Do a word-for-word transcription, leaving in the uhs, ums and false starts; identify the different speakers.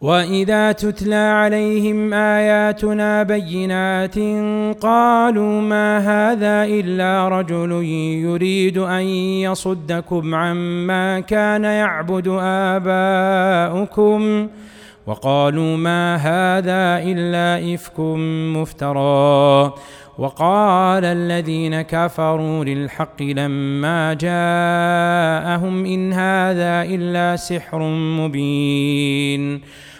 Speaker 1: وإذا تتلى عليهم آياتنا بينات قالوا ما هذا إلا رجل يريد أن يصدكم عما كان يعبد آباؤكم وقالوا ما هذا إلا إفك مفترى. وقال الذين كفروا للحق لما جاءهم إن هذا إلا سحر مبين.